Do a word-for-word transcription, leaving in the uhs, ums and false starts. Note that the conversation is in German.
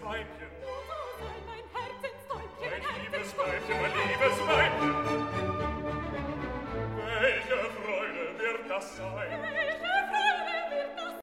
Weibchen. O, so sei mein Herzenstäubchen, Mein liebes Weibchen, mein liebes Weibchen. Welche Freude wird das sein?